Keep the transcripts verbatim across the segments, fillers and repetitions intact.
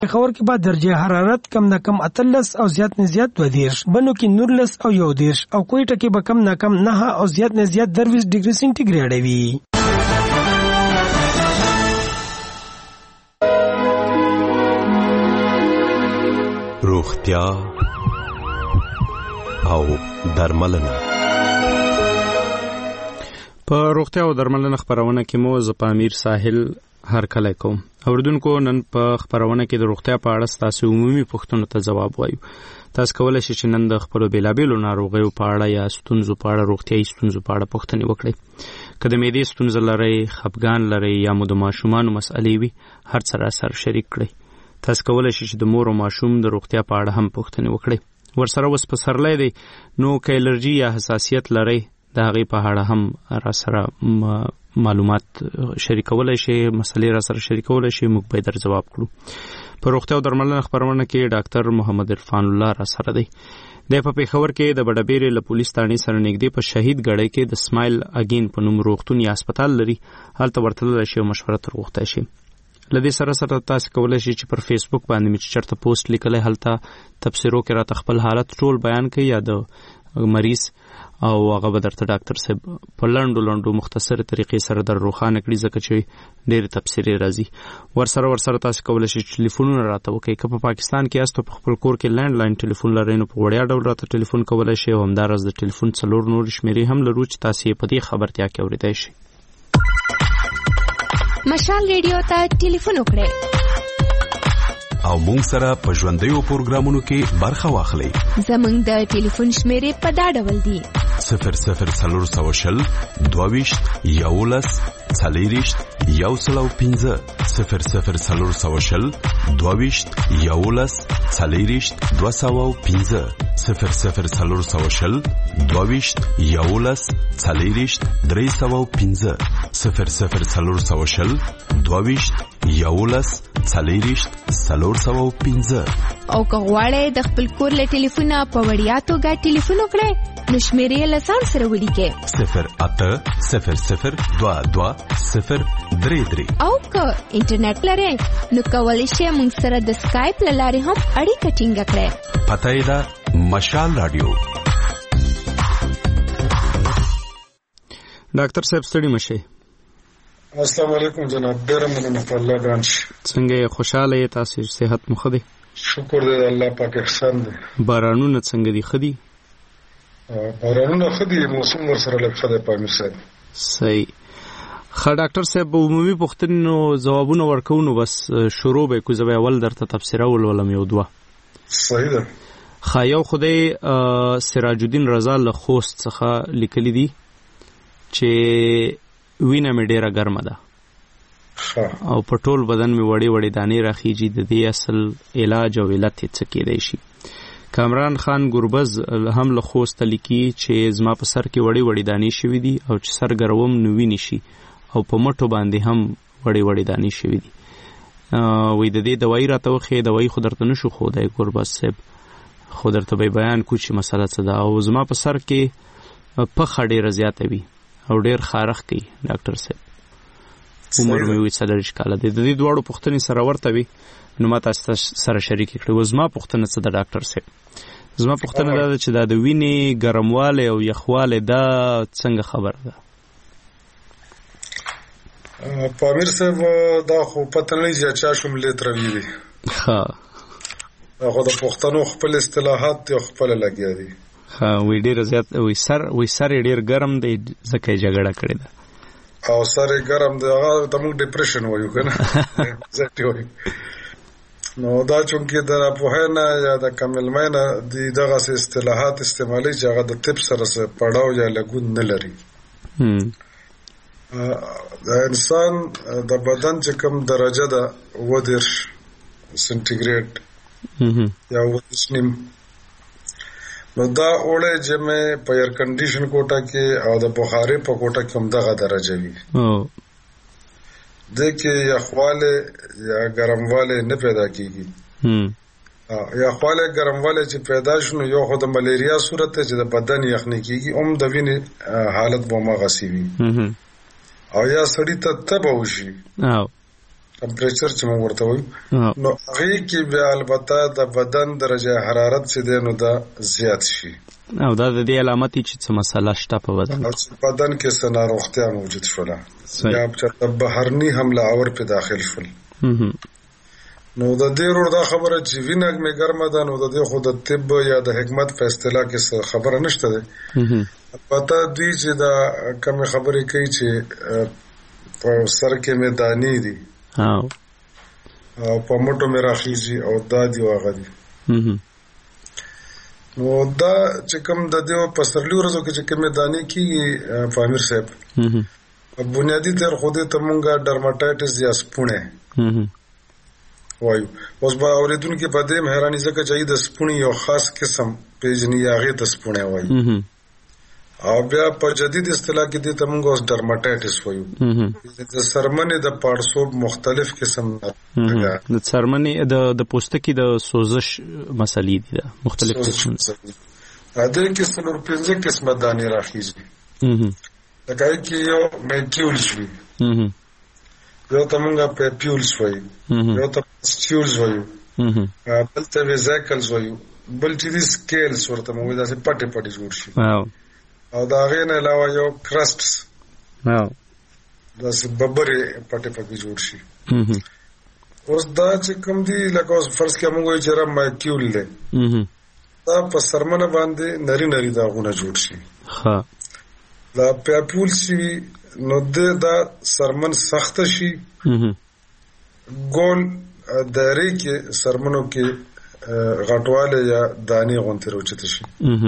خبر کې بعد درجه حرارت کم نه کم اتلس او زیات نه زیات دوه دیرش، بنو کې نورلس او یو دیرش او کویټه کې به کم نه کم نه او زیات نه زیات درویش ډیګري سنټیګریډ وي. روغتیا او درملنه. په روغتیا او درملنه خبرونه کې مو ز پامیر ساحل هر کله کوم اوردونکو نن په خبرونه کې د روغتیا په اړه تاسو عمومي پوښتنو ته جواب وایو. تاسو کولای شئ چې نن د خپل بیلابېلو ناروغیو په اړه یا ستونزو په اړه روغتیايي ستونزو په اړه پوښتنې وکړئ. که د معدې ستونزه لرئ، خپګان لرئ یا مو د ماشومانو مسئلې وي، هر څه را سره شریک کړئ. تاسو کولای شئ چې د مور او ماشوم د روغتیا په اړه هم پوښتنې وکړئ. ورسره اوس پسرلی دی نو که الرجي یا حساسیت لرئ د هغې په اړه هم را سره معلومات شریکولای شي، مسلې را سره شریکولای شي، موږ به در جواب کړو. په روغتیا او درملنه خبرونه کې ډاکټر محمد عرفان الله را سره دی. د په پیښور کې د بډبېرې له پولیس تانې سره نږدې په شهید ګړی کې د سمایل اگین په نوم روغتون یا هسپتال لري، هلته ورتللی شي او مشوره تر غوښتی شي. له دې سره سره تاسو کولی شئ چې پر فیسبوک باندې مې چې چېرته پوسټ لیکلی هلته تبصرو کې راته خپل حالت ټول بیان کړئ یا د مریض او هغه به درته ډاکټر صاحب په لنډو لنډو مختصرې طریقې سره در روښانه کړي، ځکه چې ډېرې تبصرې راځي. ورسره ورسره تاسو کولی شئ چې ټلیفونونه راته وکړئ. که په پاکستان کې یاست او په خپل کور کې لینډ لاین ټلیفون لرئ نو په وړیا ډول راته ټلیفون کولی شئ او همداراز د ټلیفون څلور نورې شمېرې هم لرو چې تاسو یې په دې خبرتیا کې اورېدی شئ. مشال ریډیو ته ټلیفون وکړئ او مونږ سره په ژوندیو پروګرامونو کې برخه واخلئ. زمونږ د ټلیفون شمیرې په دا ډول دي: صفر صفر څلور سوه شل دوه ویشت یولس څلېرویشت یو سل او پنځه، صفر صفر څلور سوه شل دوه ویشت یولس څلېرویشت دوه سوه او پنځه، صفر صفر څلور سوه شل دوه ویشت یولس څلېرویشت درې سوه او پنځه، صفر صفر څلور سوه شل دوه ویشت یولس څلېرویشت څلور سوه او پنځه. او که غواړئ د خپل کور له ټلیفونه په وړیا توګه ټلیفون وکړئ نو شمېرې یې له ځان سره ولیکئ: صفر اته صفر صفر دوه دوه صفر درې درې. او که انټرنیټ لرئ نو کولی شئ موږ سره د سکایپ له لارې هم اړیکه ټینګه کړئ. پته یې ده مشال راډیو. ډاکټر صاحب ستړي مشئ. السلام علیکم جناب، ډېره مننه په الله ګران شي. څنګه یې؟ خوشحاله یې؟ تاسو صحت مو ښه دی؟ شکر دی د الله پاک احسان دی. بارانونه څنګه دي؟ ښه دي؟ بارانونه ښه دي، موسم ورسره لږ ښه دی پامیر صاحب. صحیح. ښه ډاکټر صاحب، عمومي پوښتنو ځوابونه ورکوو نو بس شروع به کړو. زه به اول درته تبصره ولولم یو دوه. صحیح ده. ښه، یو خدای سراج الدین رضا له خوست څخه لیکلی دي چې وینه مې ډېره ګرمه ده او په ټول بدن مې وړې وړې دانې راخیږي. د دې اصل علاج او علت یې څه کیدی شي؟ کامران خان ګربز هم له خوسته لیکي چې زما په سر کې وړې وړې دانې شوي دي او چې سر ګروم نو وینې شي او په مټو باندې هم وړې وړې دانې شوي دي. وایي د دې دوایي راته وښیې. دوایي خو درته نشو ښودی ګربز صاحب، خو درته به بیان کړو چې مسله څه ده. او زما په سر کې پخه ډېره زیاته وي او ډېر خارښ کوي ډاکټر صاحب. عمر مې وي څلوېښت کاله دی. د دې دواړو پوښتنې سره ورته وي نو ما تاسو سره شریکې کړې. و زما پوښتنه څه ده ډاکټر صاحب؟ زما پوښتنه دا ده چې دا د وینې ګرموالی او یخوالی دا څنګه خبره ده؟ پامیر صاحب دا خو پته نه لګي چې چا شملې تروي دي. ښه، دا خو د پښتنو خپل اصطلاحات دي او خپله لګیا دي. ها وی ډیر زیات وی سر وی سر ډیر ګرم دی ځکه جګړه کړې ده او سر ګرم دی هغه ته موږ ډیپریشن وایو کنه زه وایو. نو دا چونکې د راپوهنه یا د کملمنه د دغه اصطلاحات استعمالي چې هغه د طب سره پړاو یا لګون نه لري. د انسان د بدن چې کوم درجه ده ودرش سنټیګریډ یا ودشنیم، نو دا اوړه چې مې په ایر کنډیشن کوټه کې او د بخاري په کوټه کې هم دغه درجه وي. د کې یخواله یا ګرمواله نه پیدا کیږي. یخواله ګرمواله چې پیدا شونه یو خو د ملیریا صورت چې د بدن یخني کیږي، هم د وینې حالت به مغسی وي او یا سړی ته تبه وشي ټمپریچر چې موږ ورته وایو، نو هغه کې بیا البته د بدن درجه حرارت چې دی نو دا زیات شي، او دا د دې علامت چې څه مسله شته په بدن بدن کې څه ناروغتیا موجود شوله یا چې بهرني حمله اور په داخل شول. نو د دې ورو دا خبره چې وینه مې ګرمه ده، نو د دې خو د طب یا د حکمت په اصطلاح کې خبره نشته ده. البته دوی چې دا کوم خبرې کوي چې په سر کې مې دانی دي او په موټو مې راخیږي او دا دی واغ دي. نو دا چې کوم د دې په سرلي ورځو کې چې کوم دانی کیږي فامیر صاحب، بنیادی تر خوده ته مونږه ډرماټایټس یا سپونه وایو. اوس به اوریدونکو په دې مهراني ځکه چې د سپونی یو خاص قسم پیژني هغه ته سپونه وایي، او بیا په جدید اصطلاح کې د تمونګ اوس ډرماټایټس وایو. د سرمنې د پارسوب مختلف قسم د سرمنې د د پوستکي د سوزش مسلې دي مختلف قسم. ا دې کې څلور پنځه قسمه دانې راخیږي. لکه کې یو میکیولز وي، یو تمونګه پیپیولز وایو، یو ته سټیولز وایو، بل ته ویزیکلز وایو، بل چې دي سکیلز ورته موږ داسې پټې پټې جوړ شي، او دا غي نه علاوه یو کرسټس او داسې ببرې پټې پټې جوړ شي. اوس دا چې کوم دي لکه اوس فرض کړه موږ چې را مایکیول له دا په سرمنه باندې نری نری داغونه جوړ شي. ها دا پیپول شي نو دا سرمن سخت شي، ګول دایره کې سرمنو کې غټواله یا دانی غونته روچته شي.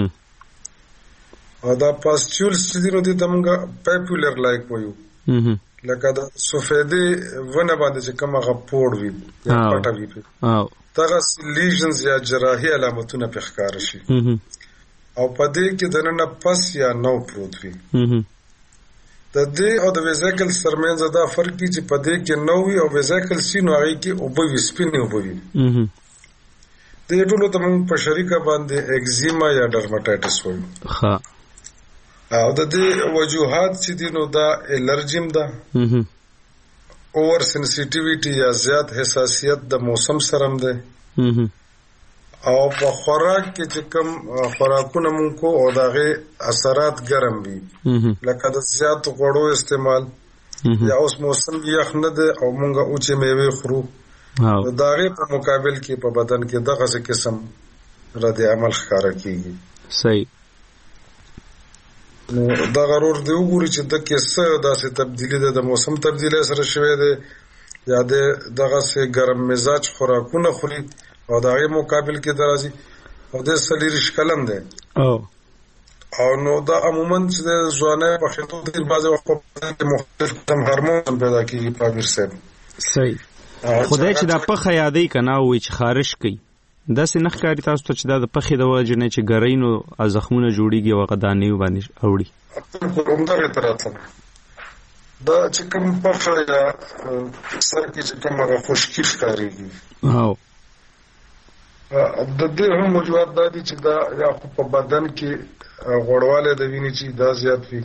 او دا پاسچولز چې دي نو دي تمګه پاپولر لایک وایو، لکه دا سفیدی ونه باندې چې کومه غپوړ وي یا پټه وي، او دغه لیژنز یا جراحي علامتونه په ښکار شي، او په دې کې د نن پس یا نو پروت وي. د دې او د ویزیکل سرمنځ دا فرق دی چې په دې کې نو وي او ویزیکل سینو هغه کې او به سپینه او به د ټولو ته موږ په شریکه باندې اگزیما یا ډرماټایټس وایو. ها او د دې وجوهات چې دي نو دا الرجیم ده، اور سنسیټیویټي یا زیات حساسیت د موسم سره هم ده، او په خوراک کې چې کوم خوراکونه مونږ کو او داغه اثرات ګرم وي، لکه د زیات غوړو استعمال یا اوس موسم یخ نه ده او مونږه اوچې میوه خورو، داغه په مقابل کې په بدن کې دغه څه قسم رد عمل ښکارا کیږي. صحیح. نو دا غرور دی وګوري چې د کیسه داسې تبدیلی ده، د موسم تبدیلی سره شوی دی یا د دغه څه ګرم مزاج خوراکونه خوري او داغه مقابل کې درازي او د سلیریش کلم ده. او او نو دا عموما چې د ځوانه په خېټو د بعض وخت په مختلف تم هورمون پیدا کیږي په بیر سره. صحیح. خدای چې دا پخه یادې کنه وي چې خارش کوي دا سې نخ کاری تاسو ته چې دا د پخې د وجه نه چې ګرینو ازخمونه جوړیږي او غدانې باندې اوړي همدغه تراته دا چې کوم پخه یا سر کې چې کوم خشکی ښکاریږي. او د دې هم موجود دا دي چې دا یا په بدن کې غوړواله د وینې چې دا زیات وي،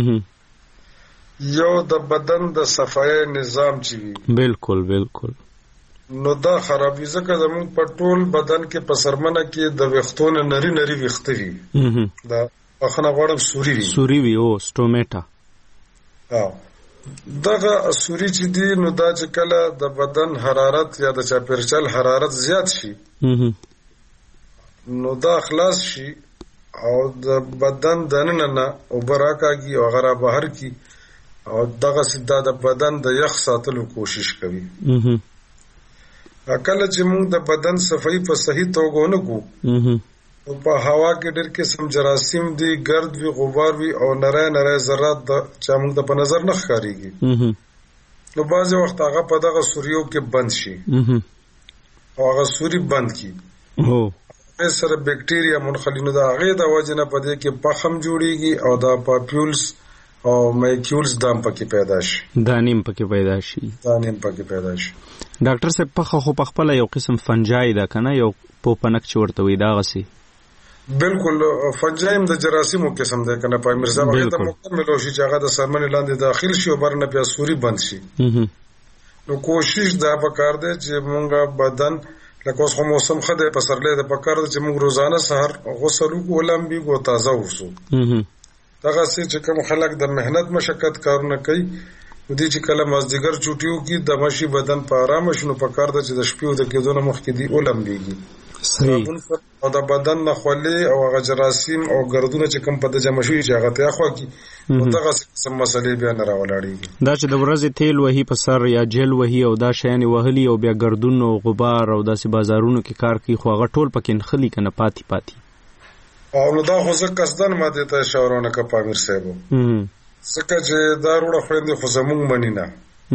یو د بدن د صفایي نظام چې وي بالکل بالکل نو دا خرابې ځکه زمون په ټول بدن کې په سرمنه کې د وختونه نری نری وخت وي، دا اخنه غوړم سوري وي سوري وي او سټومېټا. او دغه سوري چې دی نو دا چې کله د بدن حرارت یا د چاپیرچل حرارت زیات شي نو دا خلاص شي او د بدن دننه نه او براکاږي او غره بهر کی او دغه سیده د بدن د یخ ساتلو کوشش کوي. کله چې موږ د بدن صفائی په صحیح توګه نه کوو او په هوا کې ډېر قسم جراثیم دي، ګرد وي، غبار وي او نری نری ذرات د چې موږ د په نظر نه ښکاریږي، نو بعضې وخت هغه په دغه سوریو کې بند شي او هغه سوري بند کی هغې سره بیکټیریا منخلي، نو د هغې د وجې نه په دې کې پخم جوړیږي او دا پاپیولز او مایکیولز دام پکې پیدا شي، دانیم پکې پیدا شي دانیم پکې پیدا شي. ډاکټر صاحب پخه خو پخپله یو قسم فنجای ده کنه، یو پوپنک چې ورته وي دغسې بالکل فنجایم د جراثیمو قسم ده کنه پای مرزا هغه ته مکمل شي چې هغه د سرمنې لاندې داخل شي او برنه بیا سوري بند شي نو کوشش دا پکار دی چې مونږه بدن لکه اوس خو موسم ښه دی پسرلی د پکار دی چې مونږ روزانه سهار غسل وکړو ولمبېږو تازه اوسو. دغسې چې کوم خلک د محنت مشقت کارونه کوي نو دوی چې کله مازدیګر چوټي وکړي د مشي بدن په ارامه شي نو پکار ده چې د شپې د کېدو نه مخکې دی ولمبېږي صحیح او د بدن نه خولې او هغه جراثیم او ګردونه چې کوم په د جمع شوي چې هغه ته یخوا کړي نو دغسې قسم مسلې بیا نه راولاړېږي. دا چې د ورځې تیل وهي په سر یا جل وهي او دا شیانې وهلي او بیا ګردون او غبار او داسې بازارونو کې کار کوي خو هغه ټول پکې نښلي که نه پاتې پاتې او نو دا خو زه قصدن ما دې ته اشاره ونه کړه پامیر صاحب ځکه چې دا روړه خویندې خو زمونږ مني نه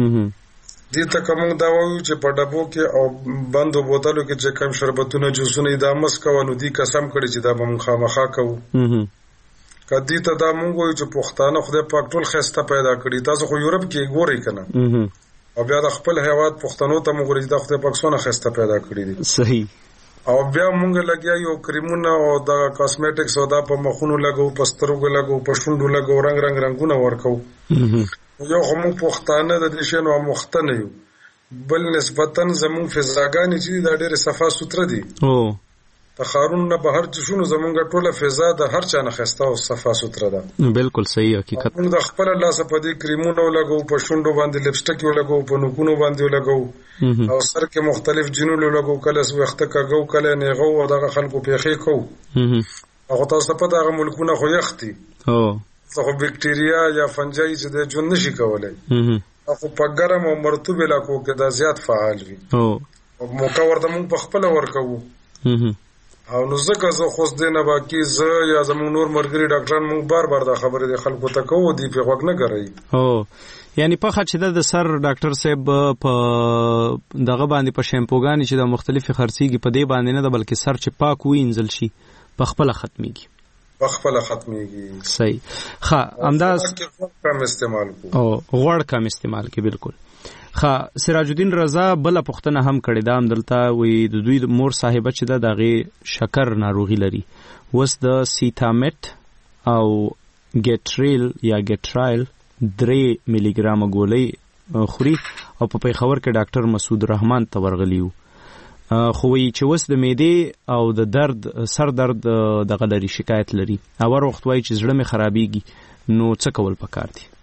دې ته که مونږ دا وایو چې په ډبو کې او بندو بوتلو کې چې کوم شربتونه جوسونه دا مس کوه نو دوی قسم کړي چې دا به مونږ خامخا کوو. که دې ته دا مونږ وایو چې پښتانه خدای پاک ټول ښایسته پیدا کړي تاسو خو یورپ کې ګورئ که نه او بیا د خپل هیواد پښتنو ته مونږ ګورئ چې دا خدای پاک څونه ښایسته پیدا کړي دي. صحیح. او بیا مونږ لګیا یو کریمونه او د کاسمیټکس او دا په مخونو لګو په سترګو لګو په شونډو لګو رنګ رنګ رنګونه ورکو. یو خو مونږ پښتانه د دې شیانو اموخته نه یو بل نسبتا زمونږ فضاګانې چې دا ډېرې صفا سوتره دي د ښارونو نه بهر چې شونو زمونږ ټوله فضا د هر چا نه ښایسته او صفا سوتره ده. بالکل صحیح حقیقت. مونږ د خپله لاسه په دې کریمونه ولګو په شونډو باندې لپسټک ولګو په نوکونو باندې ولګو او سر کې مختلف جنونه لګو کله ویښته کږو کله نیغو او دغه خلکو پیښې کوو او تاسو ته پته هغه ملکونه خو یخ دي خو بکټریا یا فنجای چې د ژوند نشي کولی خو په ګرم او مرطوب علاقو کې دا زیات فعال وي او موقع ورته مونږ په خپله ورکوو او نو ځکه زه خو دې نه باقي زه یا زمونږ نور ملګري ډاکټران مونږ بار بار دا خبرې د خلکو ته کوو دوی پرې غوږ نه ګروي. یعنی پخه چې د سر ډاکټر صاحب په دغه باندې په شیمپوګانې چې د مختلفې خرڅېږي په دې باندې نه ده بلکې سر چې پاک وینځل شي په خپله ختمېږي په خپله ختمېږي. صحیح. ښه همداس کم استعمال کو او غوړ کم استعمال کې بالکل. ښه سراج الدین رضا بله پوښتنه هم کړې ده همدلته وایي د دوی مور صاحبه چې ده د هغې شکر ناروغي لري اوس د سیتامټ او ګیټریل یا ګیټرایل درې ملي ګرامه ګولۍ خوري او په پیښور کې ډاکټر مسعود رحمان ته ورغلي وو خو وایي چې اوس د معدې او د درد سر درد دغه لري شکایت لري اول وخت وایي چې زړه مې خرابېږي نو څه کول پکار دي؟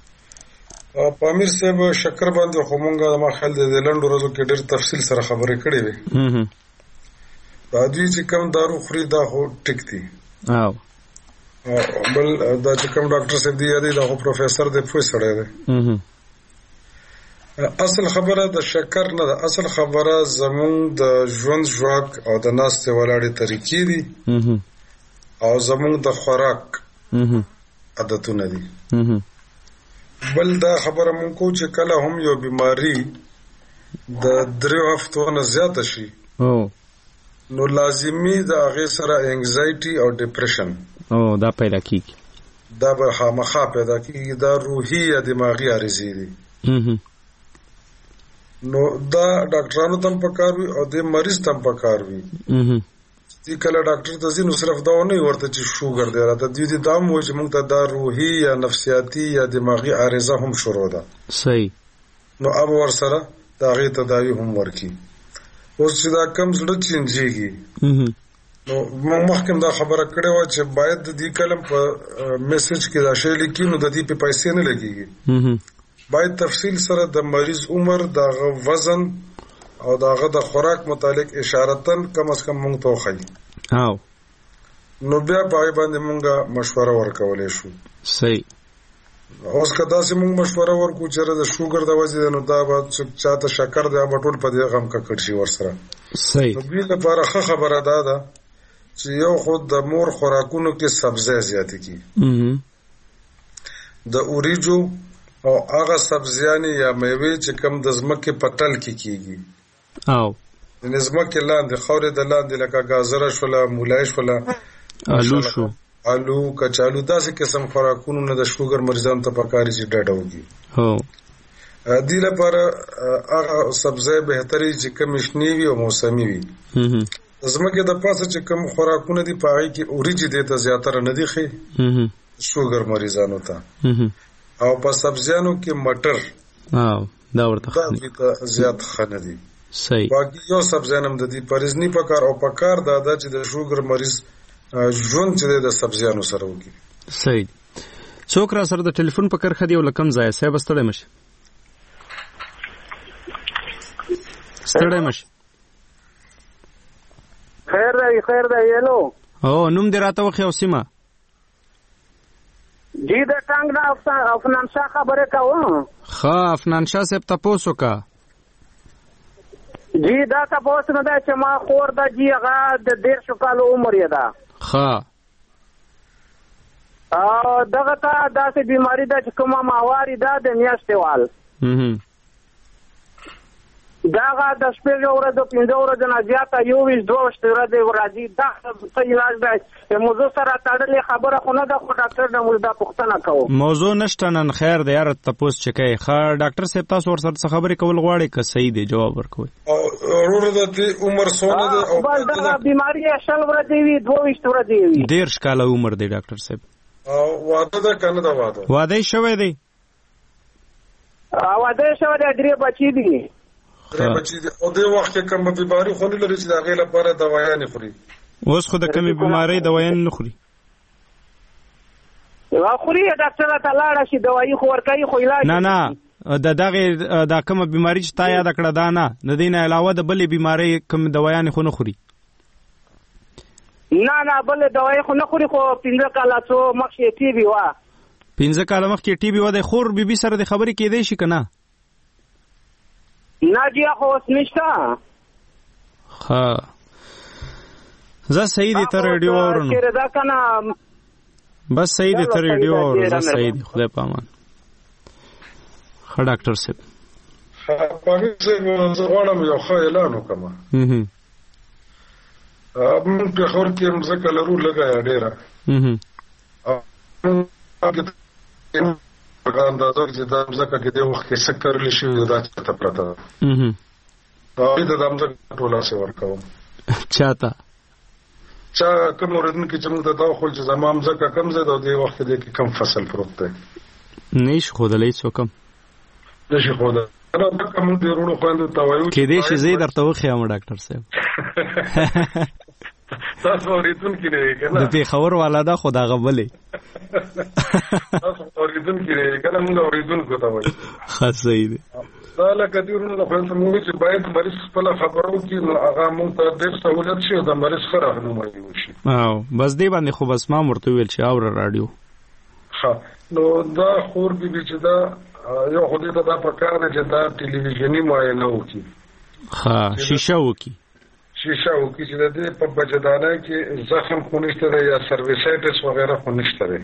پامیر صاحب شکر باندې خو مونږه د ما خیال دی د لنډو ورځو کې ډېر تفصیل سره خبرې کړې وې دا دوی چې کوم دارو خوري دا خو ټیک دي او بل دا چې کوم ډاکټر صاحب دی یادې دا خو پروفیسر دی پوه سړی دی. اصل خبره د شکر نه ده اصل خبره زمونږ د ژوند ژواک او د ناستې ولاړې طریقې دي او زمونږ د خوراک عادتونه دي. بل دا خبره مونږ کوو چې کله هم یو بیماری د دریو هفتو نه زیاته شي نو لازمي د هغې سره انگزایټي او ډپریشن او دا پیدا کیږي دا به خامخا پیدا کیږي دا روحي یا دماغي عارضې دي نو دا ډاکټرانو ته هم پکار وي او د مریض ته هم پکار وي چې کله ډاکټر ته ځي نو صرف دا ونه ورته چې شوګر دی راته دوی دې دا هم وایي چې موږ ته دا روحي یا نفسیاتي یا دماغي عارضه هم شروع ده. صحیح. نو اب ورسره د هغې تداوي هم ورکي. اوس چې دا کم زړه چینجېږي نو موږ مخکې دا خبره کړې وه چې باید د دې کلم په میسج کې دا شی لیکي نو د دې په پیسې نه لګېږي باید تفصیل سره د مریض عمر د هغه وزن او داغه د خوراک متعلق اشارتن کم از کم مونږ ته وښایي او نو بیا په هغې باندې مونږه مشوره ورکولی شو. صحیح. اوس که داسې مونږ مشوره ورکو چې د شوګر د وجې دی نو دا به چاته شکر دی به ټول په دې غم ککړ شي ورسره. صحیح. نو دوی لپاره ښه خبره دا ده چې یو خو د مور خوراکونو کې سبزی زیاتې کړي د اوریجو او هغه سبزیانې یا میوې چې کم د ځمکې په تل کې کېږي او د ځمکې لاندې خاورې د لاندې لکه ګازره شوله مولای شوله آلو شو آلو کچالو داسې قسم خوراکونو نه د شوګر مریضانو ته پکار چې ډډه وکړي دې لپاره هغه سبزی بهتري چې کم شنې وي او موسمي وي د ځمکې د پاسه چې کم خوراکونه دي په هغې کې اوریجې دې ته زیاتره نه دي ښې شوګر مریضانو ته او په سبزیانو کې مټر دا ورته دا زیات خنه دي. صحیح. باقي یو سبزیانم د دې پرېزنی پکار او پکار دا د چې د شوګر مریض ژوند چې د سبزیانو سره وکړي. صحیح. څوک را سره د ټلیفون په کرخه دی ولکم ځای صاحب ستړی مشه. ستړی مشه. خیر دی خیر دی یلو. او نوم دې راته وخی او سیمه. جی د ټنګ نه افنان شاه خبره کوم. ښه افنان شاه صاحب تاسو کا. جی دا تاسو نه دا چې ما خور دا جی هغه د ډیر شو کال عمر یې دا. ښه. او دغه ته داسې بیماری ده چې کومه ماواري ده د میاشتې وال. دغه د شپږ ورځو پنځه ورځې نه زیاته یو ویشت دوه ویشت ورځې راځي. دا څه علاج دی؟ موضوع سره تړلې خبره خو نه ده خو ډاکټر نه موږ دا پوښتنه کوو. موضوع نشته نن خیر دی یاره تپوس چې کوي. ښه ډاکټر صاحب تاسو ورسره څه خبرې کول غواړئ که صحیح دی جواب ورکوئ. ورور د عمر څونه دی؟ او بس دغه بیماري یې شل ورځې وي دوه ویشت ورځې وي. دېرش کاله عمر دی ډاکټر صاحب. واده ده که نه ده واده؟ واده یې شوی دی. واده یې شوی دی درې بچي دي. درې بچي دي او دې وخت کې کومه بیماري خو نه لري چې د هغې لپاره دوايانې خوري؟ اوس خو د کمې بیمارۍ دوايانې نه خوري. خوري ډاکټر ته لاړه شي دوایي خو ورکوي خو علاج نه نه د دغې دا کومه بیماري چې تا یاده کړه دا نه د دې نه علاوه د بلې بیمارۍ کوم دوايانې خو نه خوري؟ نه نه بلې دوایي خو نه خوري خو پنځه کاله څو مخکې ټي بي وه. پنځه کاله مخکې ټي بي وه. د خور بیبي سره د خبرې کېدی شي که نه؟ نه جی خو اوس نشته. ښه زه صحیح دی ته ریډیو اورم. بس صحیح دی ته ریډیو اورم. زه صحیح دی خدای په امان. ښه ډاکټر صاحب. پامیر صاحب زه غواړم یو ښه اعلان وکړم. موږ پېښور کې مځکه لرو لږه یا ډېره. په اندازه چې دا مځکه کې د وخت کې څه کرلی شوي دا چاته پرته ده. هغوی ته دا مځکه ټوله هسې ورکوم. چاته؟ چا کوم اورېدونکي چې موږ ته دا وښول چې زما مځکه کوم ځای ده او دې وخت کې دې کې کوم فصل پروت دی. نه یې شي ښودلی څوک هم؟ نه شي ښودلی. ځکه موږ د وروڼو خویندو ته وایو کېدای شي زه یې درته وښیم ډاکټر صاحب. تاسو اورېدونکي نه یې که نه؟ د پېښور والا ده خو د هغه بلې. تاسو اورېدونکي نه یې که نه؟ موږ اورېدونکو ته وایو. ښه صحیح دی. دا لکه دې وروڼو د خویندو موږ چې باید مریض خپله خبره وکړي نو هغه موږ ته ډېر سهولت شي او د مریض ښه راهنمایي وشي. او بس دې باندې خو بس ما هم ورته وویل چې اوره راډیو. ښه نو دا خور بیبي چې دا یو خو دې ته دا پکار دی چې دا ټلویزیوني معاینه وکړي. ښه شیشه وکړي. شیشه وکړي چې د دې په بچه‌دانۍ کې زخم خو نشته دی یا سرویسایټس وغیره خو نشته دی.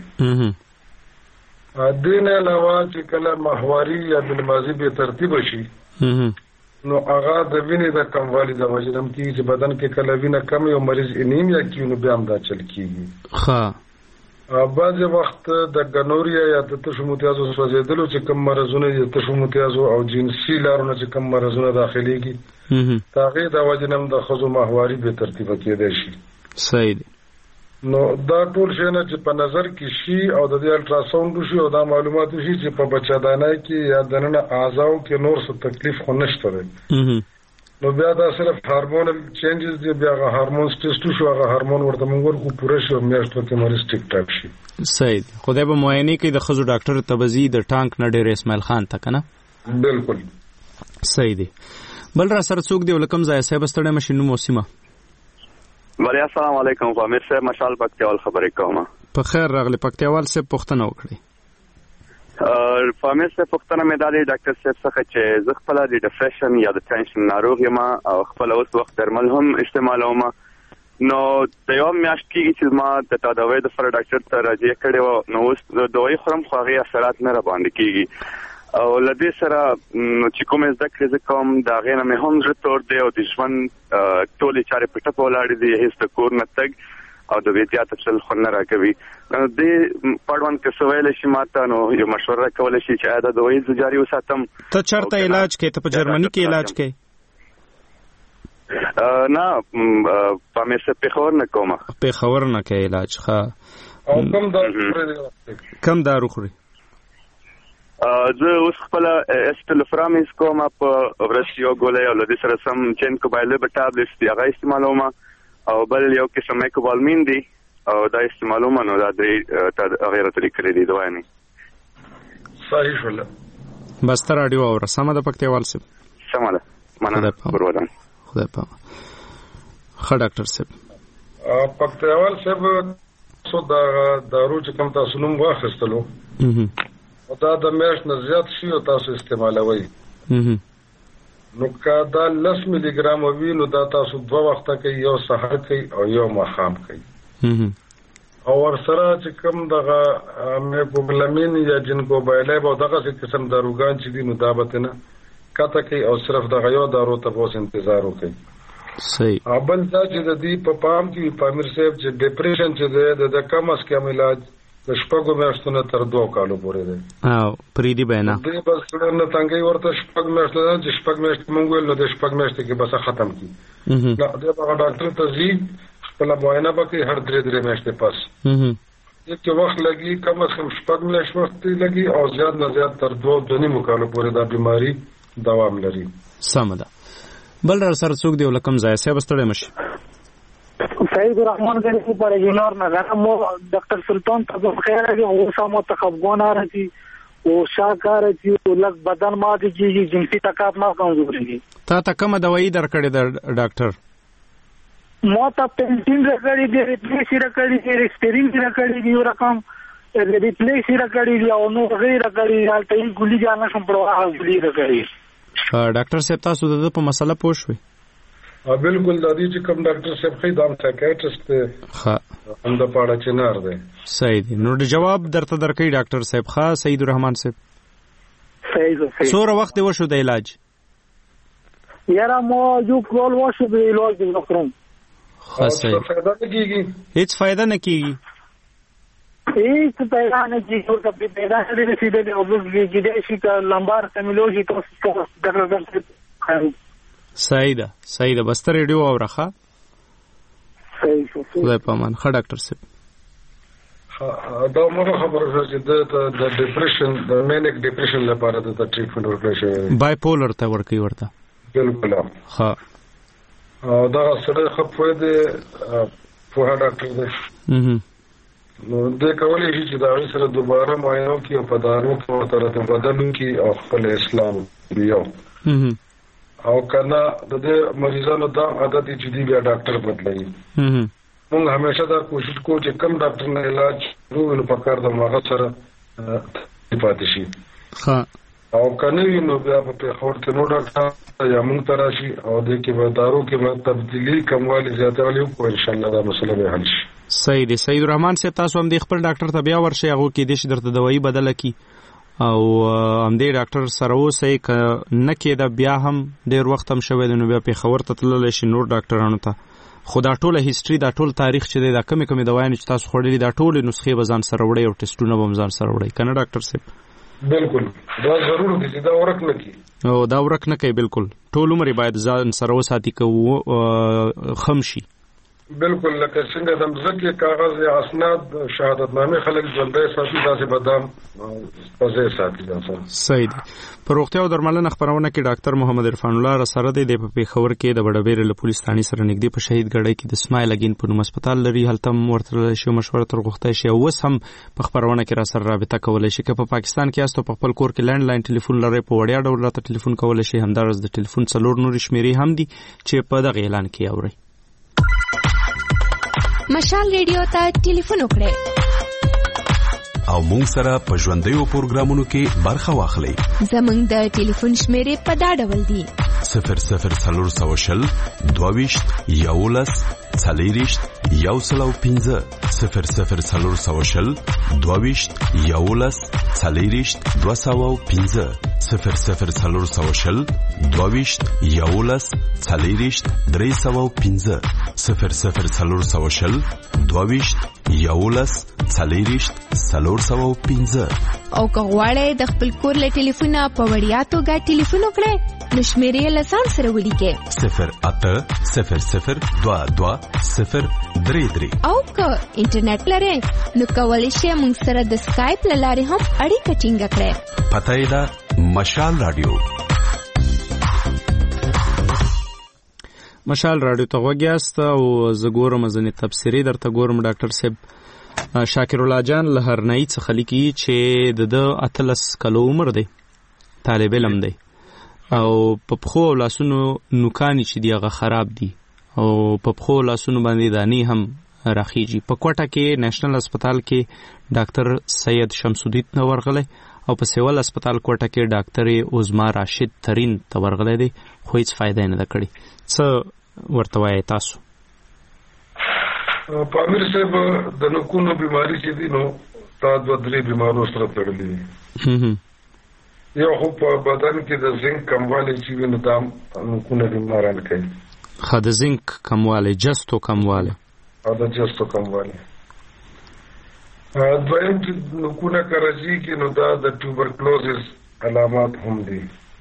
دې نه علاوه چې کله ماهواري یا بالماضي بې ترتیبه شي نو هغه د وینې د کموالي د وجې نه هم کېږي چې بدن کې کله وینه کم وي او مریض انیمیا کېږي نو بیا هم دا چل کېږي. ښه بعضې وخت د ګنوریا یا د تشو متیازو سوځېدلو چې کوم مرضونه دي د تشو متیازو او جنسي لارو نه چې کوم مرضونه داخلېږي د هغې د وجې نه هم د ښځو ماهواري بې ترتیبه کېدی شي. صحیح دی. نو دا ټول شیونه چې په نظر کې شي او د دې الټراساونډ وشي او دا معلومات وشي چې په بچه‌دانۍ کې یا دننه اعضاو کې نور څه تکلیف خو نشته دی نو بیا دا صرف هارمونل چینجز دی. بیا هغه هارمونز ټیسټ وشو هغه هارمون ورته موږ ورکړو پوره شي او میاشتو کې مریض ټیک ټاک شي. صحیح دی. خدای به معاینې کوي د ښځو ډاکټر ته به ځي د ټانک نه ډېر اسماعیل خان ته که نه؟ بلکل صحیح دی. بل را سره څوک دی ولکم ځای صاحب ستړی مشي نوم او سیمه؟ بله السلام علیکم پامیر صاحب مشال پکتیوال خبرې کوم. په خیر راغلی پکتیوال صاحب پوښتنه وکړئ. پامیر صاحب پوښتنه مې دا دی ډاکټر صاحب څخه چې زه خپله د ډپریشن یا د ټینشن ناروغ یم او خپله اوس وخت درمل هم استعمالوم نو د یو میاشت کېږي چې ما د تداوۍ دپاره ډاکټر ته راجع کړې وه نو اوس دوايي خورم خو هغې اثرات نه راباندې کېږي او له دې سره چې کومې زده کړې زه کوم د هغې نه مې هم زړه تور دی او د ژوند ټولې چارې په ټپه ولاړې دي هېڅ د کور نه تګ او د بیتیا تفصیل خو نه راکوي. دې پړوند که څه ویلی شي ما ته نو یو مشوره کولی شي چې آیا دا دوايي زه جاري وساتم. ته چېرته علاج کوې؟ ته په جرمني کې علاج کوې؟ نه پامیر صاحب پېښور نه کوم. پېښور نه کوې علاج. ښه او کم دارو خورې؟ کم دارو خورې؟ زه اوس خپل استلفرامیز کوم په ورځ یو ګولۍ او لدې سره سم چینکو بایلبل ټابلیټس دی هغه استعمالوم او بل یو قسم میکوبالمین دی او دا استعمالوم نو دا درې غیر طریقې دي دوه نه صحیح شول. بس تر اډیو او سم د پکتیوال سم سم ده مننه ګورودان خدای په خا ډاکټر صاحب پکتیوال صاحب څو دا دارو چې کوم تاسو نوم واخیستلو او دا د میاشت نه زیات شي او تاسو استعمالوي نو که دا لس ملي ګرام وي نو دا تاسو دوه وخته کوي یو سحر کوي او یو ماښام کوي او ورسره چې کوم دغه میکوبلامین یا جنکوبایلب او دغه قسم داروګان چې دي نو دا به نه کته کوي او صرف دغه یو دارو ته اوس انتظار وکړي. صحیح. اول دا چې د دې په پام کې پامیر صاحب چې ډیپریشن چې دی د کم از کم علاج د شپږو میاشتو نه تر دوه کالو پورې دی او پریدي بینا دې بس نه څنګه ورته شپږ میاشتې نه چې شپږ میاشتې مونږ ول نو د شپږ میاشتې کې بس ختم کی نه دا هغه ډاکټر ته ځي خپل معاینه وکړي هر درې درې میاشتې پس یو څه وخت لګي کم از کم شپږ میاشتې وخت لګي او زیات نه زیات تر دوه دني مکالو پورې دا بیماری دوام لري. سم ده. بل را سره څوک دی ولکم ځای سه بستړې مشي سعید الرحمن غریب پر جنور نظر مو ډاکټر سلطان ته خیر دی او سمو تخبون راځي او شاکار چې لږ بدن ما دي چې جنسي طاقت ما کمزوري دي. تا ته کومه دوايي درکړې ده ډاکټر؟ مو ته پنټین راکړې دي ریپلیس راکړې دي ریسټرین راکړې دي رقم ریپلیس راکړې دي او نو غیر راکړې دي حالت یې ګولې جانا سم پروا غولې راکړې. ډاکټر صاحب تاسو د په مسله پوه شوي؟ بالکل د دې چې کوم ډاکټر صاحب خې دام سایکیاټریسټ دی ښه هم د پاړه چنار دی. صحیح دی. نو د جواب درته درکې ډاکټر صاحب ښه سعید الرحمن صاحب صحیح صحیح څوره وخت وشو د علاج؟ یاره مو یو کول وشو د علاج وکړم ښه صحیح. فائدہ نه کیږي هیڅ فائدہ نه کیږي هیڅ پیدا نه کیږي او کبي پیدا نه دي چې د اوبو کې د شي کا لمبار کملوجي تاسو ډاکټر صحیح ده صحیح ده. بس ته ریډیو اورخه صحیح شو خدای په امان. ښه ډاکټر صاحب دا مو خبره چې د ډیپریشن د مینیک ډیپریشن لپاره د ټریټمنټ ورکړل بای پولر ته ورکی ورته بالکل ها او دا سره خپوی دی په ډاکټر دی نو د کولای شي چې دا سره دوباره معاینه کوي او په دارو په ترته بدلون کوي او خپل اسلام بیا او کله د دې مریضانو دا عادت چې دی بیا ډاکټر بدلایي. موږ همیشه دا کوشش کوو چې کم ډاکټر نه علاج ورو په کار د ماغه سره پاتې شي. ها او کنه نو بیا په خور ته نو ډاکټر یا موږ تراشي او د کې به دارو کې به تبدیلی کموالی زیاتوالی کو ان شاء الله دا مسله به حل شي. صحیح دی. سید الرحمن صاحب تاسو هم د خپل ډاکټر ته بیا ورشي هغه کې د شي درته دوايي بدله کی او هم دې ډاکټر سره اوسئ که نه کېده بیا هم ډېر وخت هم شوی دی نو بیا پېښور ته تللی شي نور ډاکټرانو ته خو دا ټوله هیسټري دا ټول تاریخ چې دی دا کمې کمې دوايانې چې تاسو خوړلي دا ټولې نسخې به ځان سره وړئ او ټسټونه به هم ځان سره وړئ که نه ډاکټر صاحب؟ بالکل دا ضرور دی چې دا ورک نه کړي او دا ورک نه کوي. بالکل ټول عمر باید ځان سره وساتي که خم شي. بالکل لکه څنګه د مزکه کاغذ یا اسناد شهادتنامه خلک ژوندۍ ساتي داسې بدام پزې ساتي داسې. صحیح دی. په روغتیا او درملنه خبرونه کې ډاکټر محمد عرفان الله رسره دی د پېښور کې د بډبېر له پولیس ثاني سره نږدې په شهید ګړی کې د اسماعیل اگین په نوم هسپتال لري هلته ورته شي مشوره تر غوښتای شي او اوس هم په خبرونه کې را سره رابطه کولای شي. که په پاکستان کې یاستو په خپل کور کې لینډ لاین ټلیفون لري په وړیا ډول راته ټلیفون کولای شي. همدارس د ټلیفون څلور نورې شمیرې هم دي چې په دغه اعلان کې اوري. مشال ریډیو ته ټلیفون وکړئ او مونږ سره په ژوندیو پروګرامونو کې برخه واخلئ. زمونږ د ټلیفون شمیرې په دا ډول دي: صفر صفر څلور سوه شل دوه ویشت یولس څلېرویشت یو سل او پنځه صفر صفر څلور سوه شل دوه ویشت یولس څلېرویشت دوه سوه او پنځه صفر صفر څلور سوه شل دوه ویشت یولس څلېرویشت درې سوه او پنځه صفر صفر څلور سوه شل دوه ویشت یولس څلېرویشت څلور سوه او پنځه. او که غواړئ د خپل کور له ټلیفونه په وړیا توګه ټلیفون وکړئ نو شمیرې لسان سره ولیکئ صفر اته صفر صفر دوه دوه صفر درې درې. او که انټرنیټ لرئ نو کولی شئ موږ سره د سکایپ له لارې هم اړیکه ټینګه کړئ. پته یې ده مشال رادیو. مشال رادیو ته غوږ یاست او زه ګورم ځینې تبصرې درته ګورم. ډاکټر صاحب شاکر الله جان له هرنایي څخه لیکي چې د ده اتلس کلو عمر دی، طالب علم دی او په پښو او لاسونو نوکانې چې دي هغه خراب دي او په پښو او لاسونو باندې دانې هم راخیږي. په کوټه کې نېشنل هسپتال کې ډاکټر سید شمس الدین ته ورغلی او په سیول هسپتال کوټه کې ډاکټر عظما راشد ترین ته ورغلی دی، خو هیڅ فایده یې نه ده کړې. څه ورته وایئ تاسو؟ پامیر صاحب د نوکونو بیماری چې دي نو دا دوه درې بیمارو سره تړلې دي. یو خو په بدن کې د زنک کموالی چې وي نو دا نوکونه بیماران کوي. ښه، د زنک کموالی، جستو کموالی او د جستو کموالی. دویم چې نوکونه که رژېږي نو دا د ټیوبرکلوزس علامات هم دي.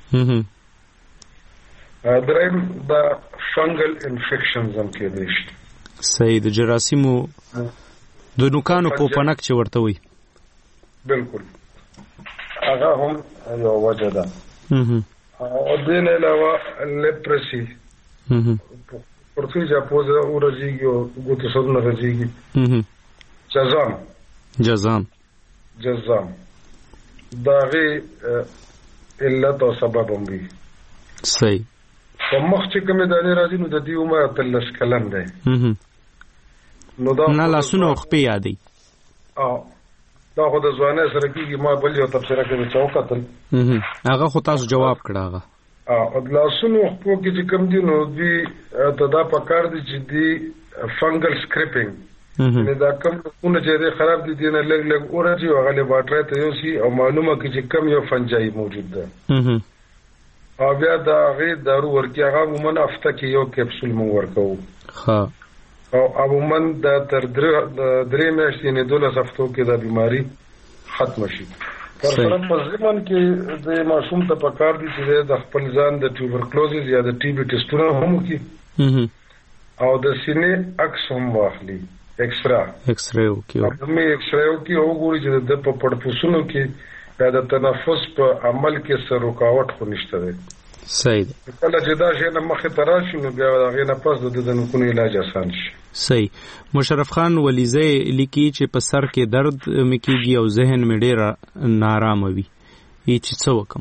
دریم دا فنګل انفیکشنز هم کېدی شي. صحیح، د جراثیمو د نوکانو پوپنک چې ورته وي. بالکل، هغه هم یو وجه ده. او دې نه علاوه لیپرسي، پرتوی جاپوزه ورځيږي او ګوتو سرونه رځيږي. جزام جزام جزام داغه علت او سبب هم وي. صحیح. په مخ چې کومه دانې راځي نو د دې عمر اتلس کلن دی. نو دا نه لاسونه او خپې یادي. او دا خو د ځوانۍ سره کېږي. ما بل یو تبصره کوي چې وکتل هغه خو تاسو جواب کړه. هغه او د لاسونو خپو کې چې کوم دي نو دوی ته دا پکار دي چې دی فنګل سکریپینګ، یعنې دا کوم نوکونه چې دی خراب دي دی نه لږ لږ ورځي او هغه لیبارټرۍ ته یوسي او معلومه کړي چې کم یو فنجایي موجود ده او بیا د هغې دارو ورکړي. هغه عموما هفته کې یو کیپسول موږ ورکوو. ښه. او عموما دا تر درې میاشتې یعنې دولس هفتو کې دا بیماري ختمه شي. تر سره په ضمن کې د ماشوم ته پکار دي چې د خپل ځان د ټیوبرکلوزس یا د ټي بي ټسټونه هم وکړي او د سینې عکس هم واخلي، ایکسرا ایکسرې وکړي همې ایکسرې وکړي او وګوري چې د په پړپوسونو کې یا د تنفس په عمل کې څه رکاوټ خو نشته دی. صحیح ده. کله چې دا شی نه مخې ته راشي نو بیا د هغې نه پس د د نوکونو علاج اسان شي. صحیح. مشرف خان ولیزی لیکي چې په سر کې درد مې کېږي او ذهن مې ډېر نارامه وي، یې چې څه وکړم؟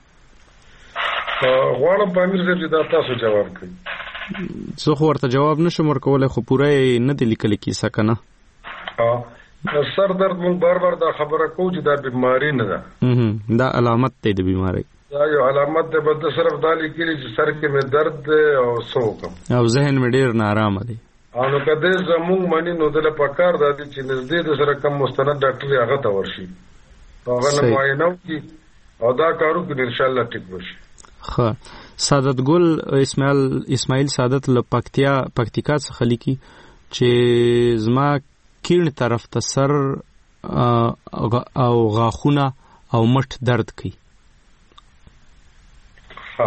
غواړم پامیر صاحب چې دا تاسو جواب کړئ. زه خو ورته جواب نشم ورکولی، خو پوره یې نه دی لیکلی کیسه که نه. سر درد مونږ بار بار دا خبره کوو چې دا بیماری نه ده، دا علامت دی د بیماری. دا یو علامت دی، بس صرف دا لیکلي چې سر کې مې درد دی او څه وکړم او ذهن مې ډېر نارامه دی. او نو که دې زمونږ مني نو دله پکار دا دی چې نږدې د سره کم مستند ډاکټر یې هغه ته ورشي، هغه نه معاینه وکړي او دا کار وکړي، انشاءالله ټیک به شي. ښه. سعادت ګل اسماعیل اسماعیل سعادت له پکتیا پکتیکا څخه لیکي چې زما کیڼ طرف ته سر او غاښونه او مټ درد کوي. ها،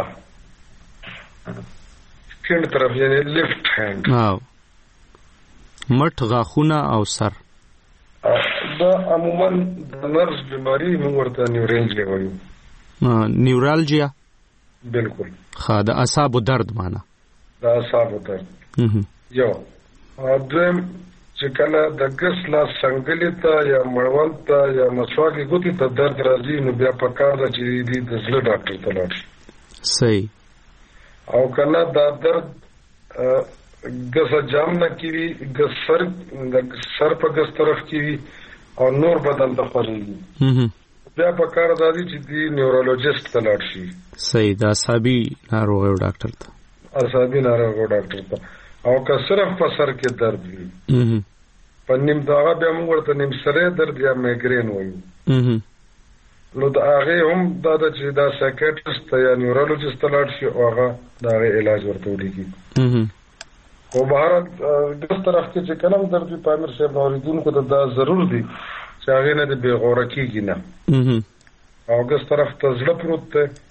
کیڼ طرف یعنی لیفت هاند. او مټ، غاښونه او سر. دا عموما د نرس بیماری موږ ورته نیورالجیا وایو. نیورالجیا. بالکل. ښه، د اعصابو درد معنا. د اعصابو درد یو. دویم چې کله د ګس لاس څنګلې ته یا مړوند ته یا مسواک ګوتې ته درد راځي نو بیا پکار ده چې دې د زړه ډاکټر ته لاړ شي. صحیح. او کنه دا درد ګسه جام نه کیوي، ګس سر د سر په ګس طرف کیوي او نور بدن ته خورېږي، بیا پکار ده چې دې نیورولوژیست ته لاړ شي. صحیح. د اعصابي ناروغیو ډاکټر ته. اعصابي ناروغیو ډاکټر ته. او که صرف په سر کې درد وي په نیم دغه بیا موږ ورته نیم سری درد یا میګرین وایو. نو د هغې هم دا ده چې دا سایکیټرسټ ته یا نیورولوجیست ته لاړ شي او هغه د هغې علاج ورته ولیکي. خو بهرحال ګس طرف کې چې کله هم درد وي پامیر صاحب اورېدونکو ته دا ضرور دي چې هغې نه د بې غوره کېږي نه. او ګس طرف ته زړه پروت دی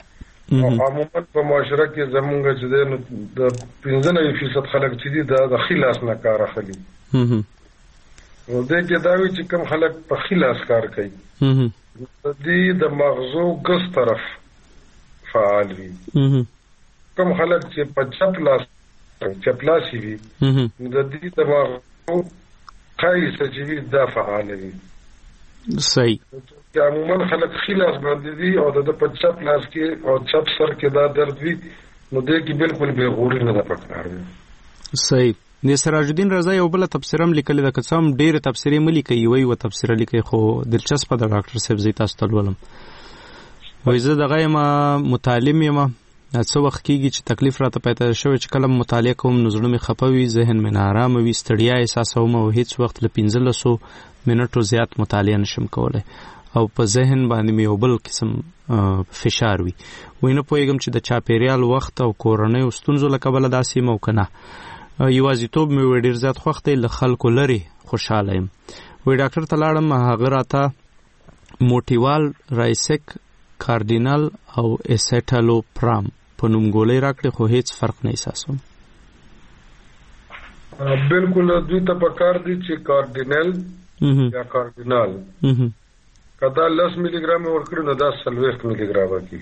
عموما په معاشره کې زمونږ چې د پنځه نوي فیصد خلک چې دي دا د خلاص نه کار اخلي. نو دې کې دا وی چې کوم خلک په خلاص کار کوي د دې د مغزو ګس طرف فعال وي. کوم خلک چې په چپ لاس چپ لاسي وي د دې د مغزو قایص چې وي دا فعال وي. صحیح. عموما خلک خلاص باندې دي او د په چپ لاس کې او چپ سر کې دا درد وي نو دې کې بالکل به غوري نه پکار وي. صحیح. د سراج الدین رضا یو بل تفسیر هم لیکل د قسم ډېر تفسیرې ملي کوي وي او تفسیر لیکي خو دلچسپ د ډاکټر صاحب زی تاسو ته ولم وای زه دغه ما متعلم یم څو وخت کېږي چې تکلیف راته پیدا شوی چې کله مطالعه کوم نو زړه مې خپه وي ذهن مې نارام وي ستړیا احساسوم او هیڅ وخت له پنځلسو منټو زیات مطالعه نشم کولی او په ذهن باندې مې یو بل قسم فشار وي وینه پوهېږم چې د چاپیریال وخت او کورنۍ ستونزو له کبله داسې یم او که نه یوازیتوب مې وی ډېر زیات خوښ دی له خلکو لرې خوشحاله یم. وی ډاکټر ته لاړم هغه راته موټیوال رایسک کاردینال او اسیټالوپرام په نومګولۍ راکړې خو هیڅ فرق نه احساسوم. بالکل دوی ته پکار دي چې کاردینال یا کاردینال کدا لس ملي ګرام ورکړي نو دا څلوېښت ملي ګرامه کی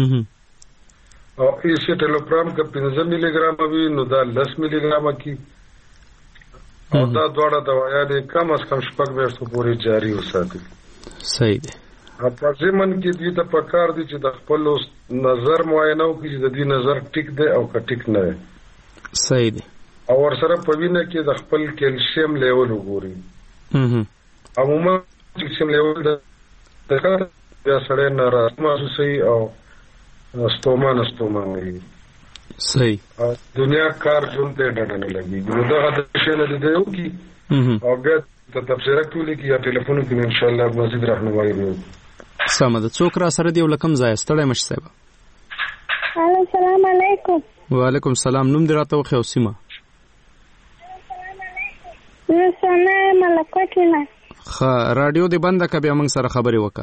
او ایسیټالوپرام که پنځه ملي ګرامه وي نو دا لس ملي ګرامه کی او دا دواړه دوايانې کم از کم شپږ میاشتو پورې جاري وساتي. صحیح دی. په ځمن کې دوی ته پکار دي چې د خپل نظر معاینه وکړي چې د دې نظر ټیک دی او که ټیک نه دی. صحیح دی. او ورسره په وینه کې د خپل کیلشیم لیول وګوري. عموما کیلشیم لیول د بیا سړی ناراض محسوسوي او ستومان ستومان. صحیح. دنیا کار ژوند ته ډډه نه لګېږي نو دغه د شی نه دی وکړي او بیا ته تبصره کولی کې یا ټلیفون کې ان شاء الله مزید راهنمایي وکړو. سم ده. څوک را سره دی ولکم ځای ستړی مش صاحب؟ السلام علیکم. وعلیکم السلام. نوم دې راته وخی او سیمه؟ زه سنا ملکوټینا. ښه رادیو دې بنده که بیا موږ سره خبرې وکړه.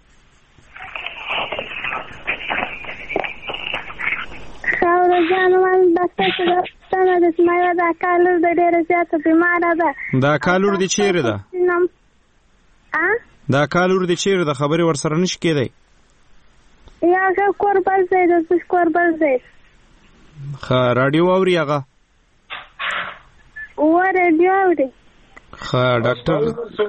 خاوره جانوال ډاکټر صاحب څنګه د سمایه دا کالور د ډېره زیاته بیماره ده. دا کالور دې چیرې ده؟ ا دا کالور دې چیرې ده؟ خبرې ورسره نشي کېدی. یا هغه کوربل ځای د کوربل ځای. ښه رادیو اوري هغه؟ و رادیو اوري. ښه ډاکټر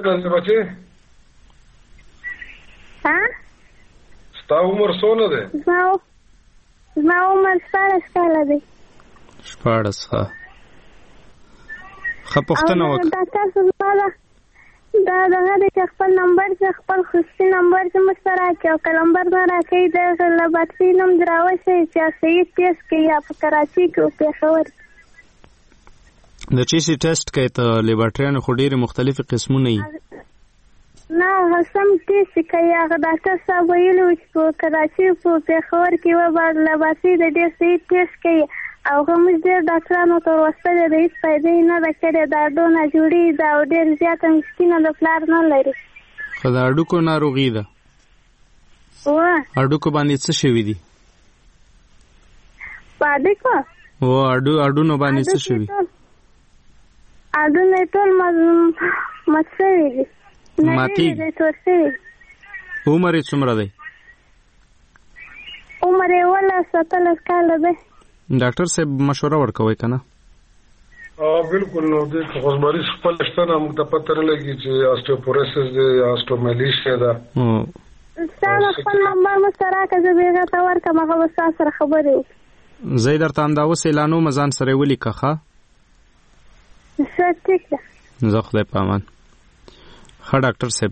ها ستا عمر څونه دی؟ زما عمر شپاړس کاله دی. شپاړس. ښه ښه پوښتنه وکړه. ډاکټر صاحب دا دغه د خپل نمبر چې خپل خصوصي نمبر چې موږ سره راکړي او که نمبر نه راکړي د لابراتواري نوم دې راوښیي چې صحیح ټیسټ کوي یا په کراچي کې او پېښور کې. د چې سي ټیسټ کوي ته لیبارټریانو خو ډېرې مختلفې قسمونه وي. نه هغه سم ټیسټ کوي. هغه ډاکټر صاحب ویلي وو چې په کراچي په پېښور کې به لابراتواري د ډېر صحیح ټیسټ کوي او هغه موږ ډېر ډاکټرانو ته ورسپارلې ده هېڅ فایده یې نه ده کړې. دا ډونه جوړي ده او ډېر زیاته مسکینه د پلار نه لري. خو د هډوکو ناروغي ده. هډوکو باندې څه شوي دي؟ په هډوکو و هډونو باندې څه شوي؟ هډونه یې ټول مات شوي دي. ماتېږي. عمر یې څومره دی؟ عمر یې اوولس اتلس کاله دی. ډاکټر صاحب مشوره ورکوي که نه؟ بالکل. نو دې که خو زمریض خپل شته نه موږ ته پته نه لګي چې اسټیوپوروسس دی یا اسټومیلیشیا ده. ستا د خپل نمبر مو سره راکړه زه به هغې ته ورکړم هغه به ستا سره خبرې وکړي. زه یې درته همدا اوس اعلانوم ځان سره یې ولیکه ښه؟ ښه ټیک ده. زه خدای په امان. ښه ډاکټر صاحب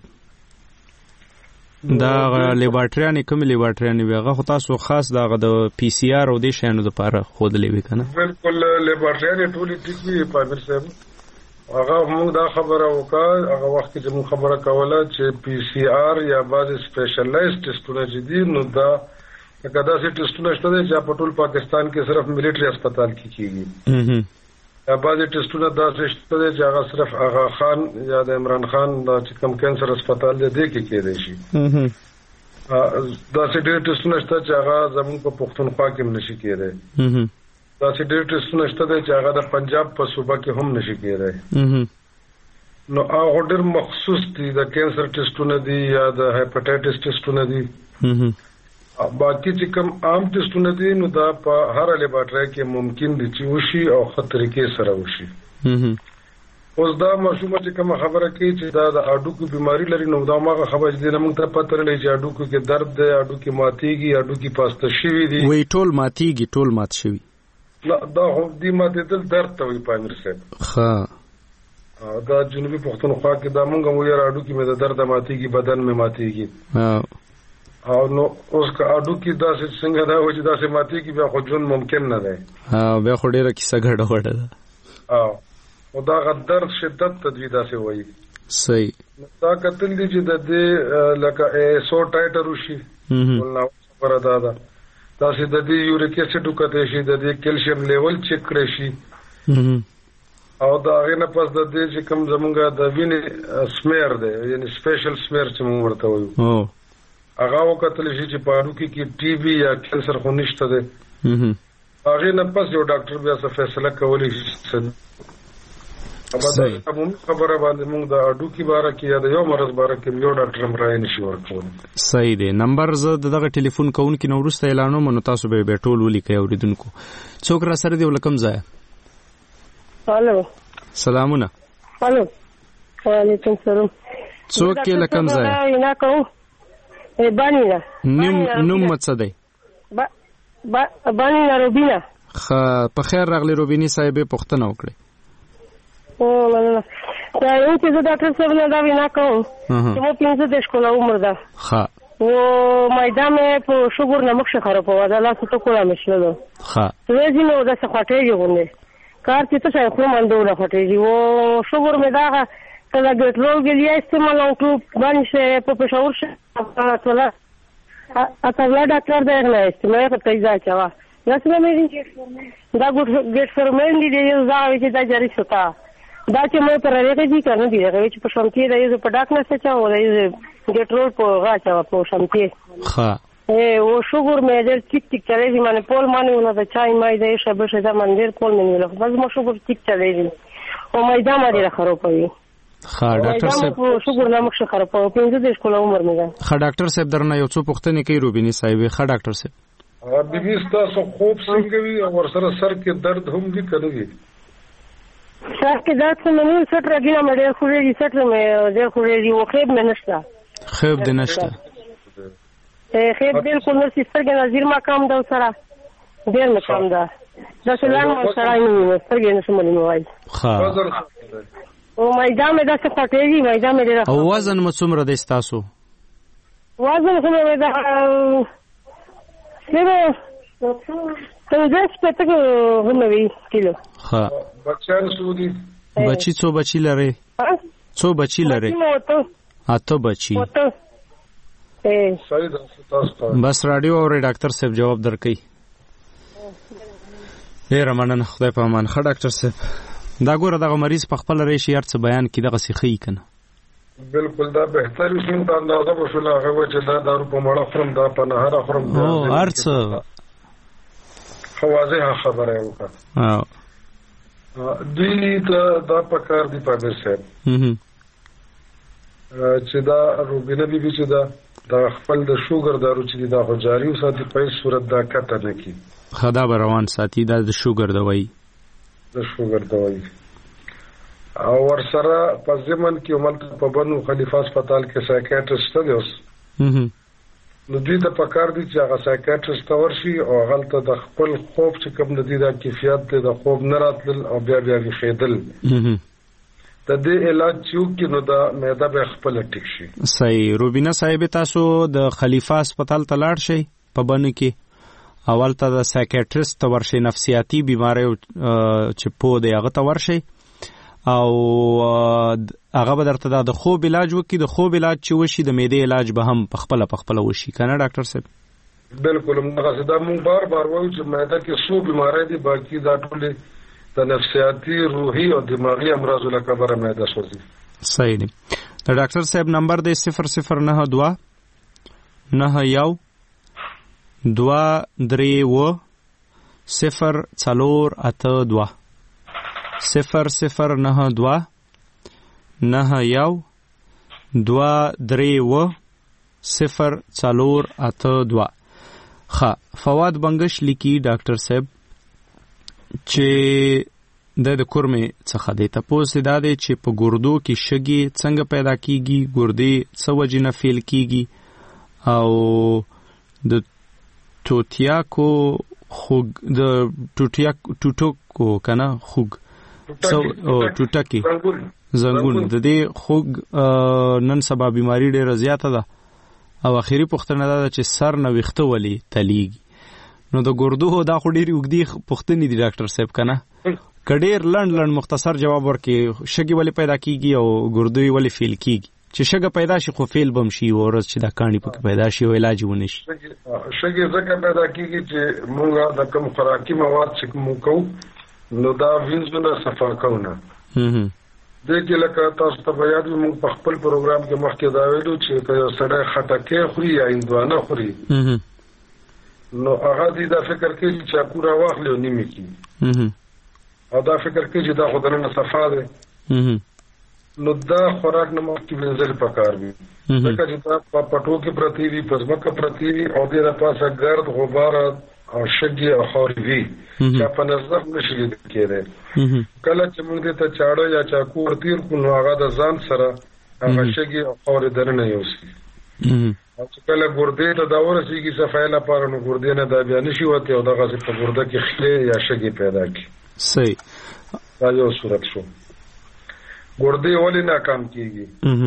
دا لیبارټریانې کومې لیبارټریانې وي هغه خو تاسو خاص دغه د پی سی آر او دې شیانو دپاره ښودلې وي که نه؟ بالکل لیبارټریانې ټولې ټیک وي پامیر صاحب. هغه موږ دا خبره وکړه هغه وخت کې چې موږ خبره کوله چې پی سی آر یا بعضې سپیشلایز ټیسټونه چې دي نو دا لکه داسې ټیسټونه شته دی چې په ټول پاکستان کې صرف ملیټري هسپتال کې کېږي. یا بعضې ټیسټونه داسې شته دی چې هغه صرف آغا خان یا د عمران خان چې کوم کینسر هسپتال دی دې کې کېدی شي. دا سې ډېر ټیسټونه شته چې هغه زموږ په پښتونخوا کې هم نشي کېدی. دا سې ډېر ټیسټونه شته چې هغه د پنجاب په صوبه کې هم نشي کېدی. نو هغه ډېر مخصوص دي، د کینسر ټیسټونه دي یا د هیپاټایټس ټیسټونه دي. باقي چې کوم عام ټیسټونه دي نو دا په هر لیبارټري کې ممکن دي چې وشي او خطرې کې سره وشي. اوس دا مشومه چې کوم خبره کوي چې دا د اډوکو بیماری لري نو دا ماغه خبره دي نه موږ ته پته لري چې اډوکو کې درد دی، اډوکو ماتيږي، اډوکو پاسته شوی دي. وی ټول ماتيږي، ټول مات شوی. لا دا هو دي ماته دل درد ته وي پامیر صاحب. ها دا جنوبي پښتونخوا کې دا مونږ مو یې اډوکو مې د درد ماتيږي، بدن مې ماتيږي. ها او نو اوس کا اډوکو دا څنګه دا و چې دا سه ماتيږي بیا خو جون ممکن نه دی. ها بیا خو ډیره کیسه غړډه وړه ده. او او دا غدر شدت تدوی دا سه وایي. صحیح. دا کتل دي چې د دې لکه سو ټایټر وشي. ولنه خبره ده دا دا سه د دې یوریک اسید وکړي شي، د دې کیلشیم لیول چیک کړی شي. او دا غینه پس د دې چې کوم زمونږه د وینې سمیر دی، یعنی سپیشل سمیر چې موږ ورته وایو. او هغه وکتل شي چې په اډوکو کې ټي بي یا کینسر خو نشته دی. هغه نه پس یو ډاکټر بیا څه فیصله کولی شي. صحیح. خبره باندې موږ د اډوکو باره کې یا د یو مرض باره کې یو ډاکټر هم راي نشي ورکولی. صحیح دی. نمبر زه دغه ټلیفون کوونکی نو وروسته اعلانوم نو تاسو به به ټول ولیکئ اوریدونکو. څوک را سره دی ولکم ځای؟ الو سلامونه. الو وعلیکم السلام. څوک کې لکم ځای؟ نه کوم ای باندې نوم نوم څه دی؟ با باندې روبینا. خ په خیر راغلی روبینی صاحب پوښتنه وکړه. او مننه. دا یو چې زه ډاکټر صاحب نه دا وینا کوم چې مو پنځه د ښکلا عمر ده. ښه. او مایدا مې په شوګر نمک شخره په ودا لا څه کوله مشلو. ښه. زه نو دا څه خاطرې غوونه. کار چې څه خو مندوله خاطرې او شوګر مې دا کله ګټلو ګلیا استعمال او باندې په پښور شه اته اته لا ډاکټر دی نه استعمال په تیزا چوا. دا څه مې دا ګټ ګټ فرمین دي یو ځای چې دا جری شتا. دا چې مې پر راغی دي کنه دی هغه چې په شمتي دی یو په ډاک نه څه چا و دی ګټرول په غاچا په شمتي. ها اے او شوګر مې در ټیک ټیک چلے دي مانه پول مانه ونه د چای مې دی شبه شدا منډر پول مې نه بس مو شوګر ټیک چلے دي او مې دا مې را خراب وي. ها ډاکټر صاحب شوګر نامخ خراب او پنځه د ښکلا عمر مې ده. ها ډاکټر صاحب درنه یو څو پوښتنه کوي روبینی صاحب. ها ډاکټر صاحب بي بي تاسو خوب څنګه وي او ورسره سر کې درد هم دي کړی وي؟ سر کې درد څه نه سټ راګینه مې ډېر خوري دي سټ مې ډېر خوري دي او خېب مې نشته. خېب دې نشته؟ اے خېب بالکل نو سترګې نظر ما کم دا سره ډېر مې کم دا دا سلام مو سره نه سترګې نشم مې وای. ها او مېدا مې دا څه پټې دي مېدا مې ډېر. او وزن مو څومره دی تاسو؟ وزن خو مې دا سره څنګه سپته غوښنه کیلو. ها بچیان سودی بچی څو بچی لري؟ څو بچی لري؟ اته بچی. بس رادیو او ډاکټر صاحب جواب درکې. ډیر مننه. خدای په امان. ښه ډاکټر صاحب دا ګوره دغه مریض په خپل ریشي هر څه بیان کړي دغه سیخی کنه. بالکل دا بهتر شین دا اندازه وشوله هغه چې دا دارو په مړه خورم دا په نهار خورم. او هر څه خواځه خبره وکړه. او دوی ته دا پکار دی پامیر صاحب چې دا روبینه بي بي چې دا د خپل د شوګر دارو چې دا خو جاری وساتي په صورت دا کته نه کی. خدا به روان ساتي دا د شوګر دوايي. د شوګر دوايي او ورسره په ځمن کې عملته په بنو خلیفہ هسپتال کې سایکیاټریسټ دی اوس. نو دوی ته پکار دي چې هغه سایکیاټریسټ ورشي او هغه د خپل خوب چې کوم د دې د کیفیت د خوب نه راتل او بیا بیا خېدل د دې علاج چې نو دا معده به خپل ټیک شي. صحیح. روبینا صاحب تاسو د خلیفہ هسپتال ته لاړ شئ په بنو کې اول ته د سایکیاټریسټ ورشي نفسیاتي بیماری چې په دې هغه ته ورشي او هغه به درته د خوب علاج وکړي. د خوب علاج چې وشي د معدې علاج به هم په خپل په خپل وشي کنه ډاکټر صاحب؟ بالکل موږ دا موږ بار بار وایو چې معده کې څو بیماری دي باقي دا ټول د نفسیاتي روحي او دماغي امراض له کبره معده سوځي. صحیح دی. د ډاکټر صاحب نمبر دی صفر صفر نه دوه نه یو دوه درې اوه صفر څلور اته دوه صفر صفر نه دوه نه یو دوه درې اوه صفر څلور اته دوه. ښه فواد بنگش لیکي ډاکټر صاحب چې د د کورمې څخه دی تاسو دا دی چې په ګردو کې شګي څنګه پیدا کیږي ګردې څه وجې نه فیل کیږي او د ټوټیاکو خوګ د ټوټیا ټوټوکو کنه خوګ څو او ټوټکی زنګون د دې خوګ نن سبا بیماری ډیره زیاته ده او اخیری پوښتنه ده چې سر نه ویخته ولی تلیږي نو د ګردو دا خو ډیری وګدي پوښتنې دي ډاکټر صاحب کنه کډیر لند لند مختصر جواب ورکړي شګي ولی پیدا کیږي او ګردوی ولی فیل کیږي چې شګه پیدا شي خو فیل بم شي ورځ چې دا کانی پکې پیدا شي او علاج ونه شي شګي ځکه پیدا کیږي چې موږ د کوم خوراکي مواد چې موږ کوو نو دا وینځونه صفا کوو نه د دې لکه تاسو ته یاد وي موږ په خپل پروګرام کې مخکې دا ویلو چې یو سړی خټکه خوري یا هندوانه خوري نو هغه دې دا فکر کوي چې کورا واخلې او نیمه کی او دا فکر کوي چې دا خدانه صفا ده نو دا خوراک نه مخکې وینځل پکار وي ځکه چې دا په پټو کې پرتی وي په ځمکه پرتی وي او دې د پاسه ګرد غبار او شګي او خوري وي چې په نظر نشي کېده کله چې موږ ته چاړه یا چاکو ورتیر کو نو هغه د ځان سره هغه شګي او خوري درنه یوسي او چې کله ګردې ته دا ورسیږي صفایي لپاره نو ګردې نه دا بیا نشي وته او دغه په ګرده کې خله یا شګي پیدا کی صحیح دا یو صورت شو ګردې ولې ناکام کیږي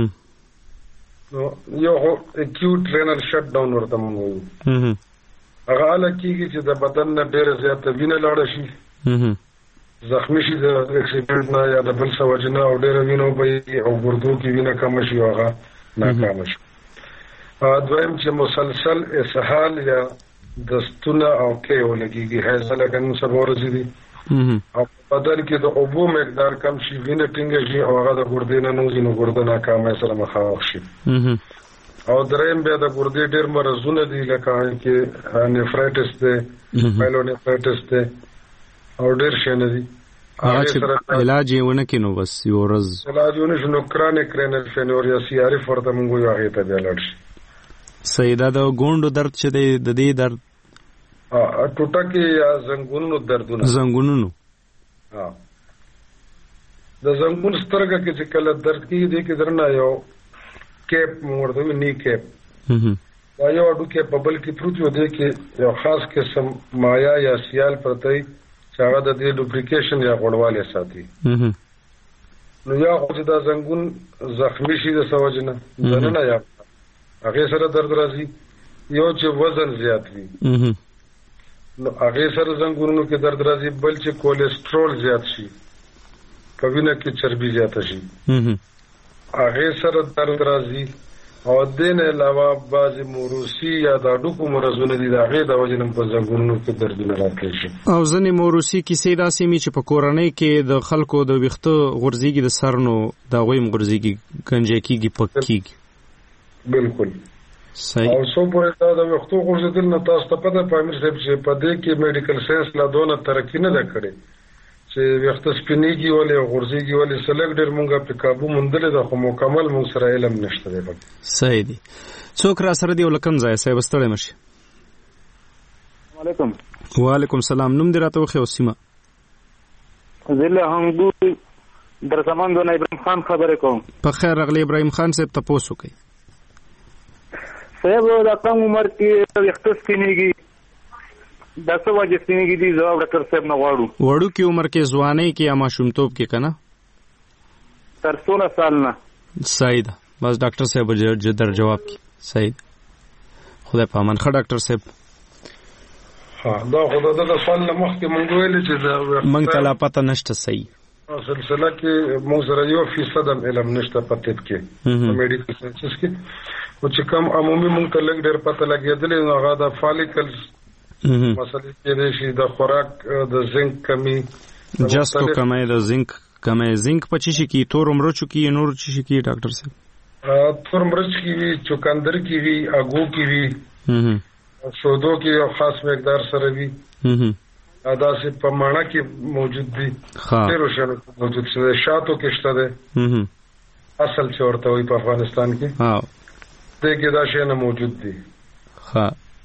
نو یو اکیوټ رینل شټ ډاون ورته موږ وایو هغه لکېږي چې د بدن نه ډېره زیاته وینه لاړه شي زخمی شي د اکسیډنټ نه یا د بل څه وجې نه او ډېره وینه وبهي او ګردو کې وینه کمه شي او هغه ناکامه شي. دویم چې مسلسل اسهال یا دستونه او کې ولګېږي هیضه لکه نن سبا ورځې دي او بدن کې د اوبو مقدار کم شي وینه ټینګه شي او هغه د ګردې نه نوځي نو ګرده ناکامۍ سره مخامخ شي. او دریم بیا د ګردې ډېر مرضونه دي لکه کې نیفرایټس دی پایلونیفرایټس دی او ډېر شیونه دي هغه چې علاج یې ونه کړي نو بس یو ورځ علاج ونه شي نو کرانیک رینل فیلور یا سی آر اف ورته موږ وایو هغې ته بیا لاړ شي. صحیح دا د ګونډو درد چې دی د دې درد ټوټکې یا زنګونونو دردونه زنګونونو د زنګون سترګه کې چې کله درد کېږي دی کې درنه یو کیپ ورته وي نی کیپ دا یو اډو کې په بل کې پروت و دی کې یو خاص قسم مایا یا سیال پرته چې هغه د دې لوبریکیشن یا غوړوالی ساتي نو یا خو چې دا زنګون زخمی شي د څه وجې نه دننه یا هغې سره درد راځي یو چې وزن زیات وي نو هغې سره زنګونونو کې درد راځي بل چې کولیسټرول زیات شي په وینه کې چربي زیاته شي هغې سره درد راځي او دې نه علاوه بعضې موروثي یا د هډوکو مرضونه دي د هغې د وجې نه په زنګونونو کې دردونه راتلی شي. او ځینې موروثي کیسې داسې وي چې په کورنۍ کې د خلکو د ویښته غورځېږي د سر نو د هغوی هم غورځېږي ګنجی کېږي پک کېږي. بالکل صحیح. او څو پورې دا د ویښتو غورځېدل نه تاسو ته پته په امیر صاحب چې په دې کې میډیکل ساینس لا دونه ترقي نه ده کړې چې ویښته سپینېږي ولې او غورځېږي ولې څه لږ ډېر مونږ پرې کابو موندلې ده خو مکمل مونږ سره علم نشته دی. صحیح دی. څوک را سره دی او له کوم ځایه صاحب ستړی مه شي. وعلیکم. وعلیکم سلام. نوم دې راته وښیه او سیمه. زه له هنګو در زمان دونه ابراهیم خان خبرې کوم. په خیر راغلی ابراهیم خان صاحب تپوس وکړئ. صاحب د کم عمر کې ویښته سپینېږي دا څه وجې سپینېږي دي ځواب ډاکټر صاحب نه غواړو. وړوکې عمر کې ځوانۍ کې یا ماشومتوب کې که نه تر سوله سال نه. صحیح ده. بس ډاکټر صاحب در جواب کی. صحیح ده. خدای په امان. ښه ډاکټر صاحب ها دا خو د دغه سوال نه مخکې مونږ ویلې چې مونږ ته لا پته نشته. صحیح سلسله کې مونږ سره یو فیصد هم علم نشته په طب کې په میډیکل ساینسز کې او چې کوم عمومي مونږ ته لږ ډېر پته لګېدلې نو هغه د فالیکلز مسلې کېدای شي د خوراک د زنک کمی جستو کمی د زنک کمی زنک په چی شي کې تور مرچو کې نور چی شي کې ډاکټر صاحب تور مرچ کی وی، چوکندر کی وی، اگو کی وی، شودو کی یو خاص مقدار سره وی، ادا سے پمانا کی موجود دی، تیرو شنو موجود شده، شاتو کې شته ده، اصل چې ورته وي په افغانستان کې دې کې دا شی نه موجود دي. ها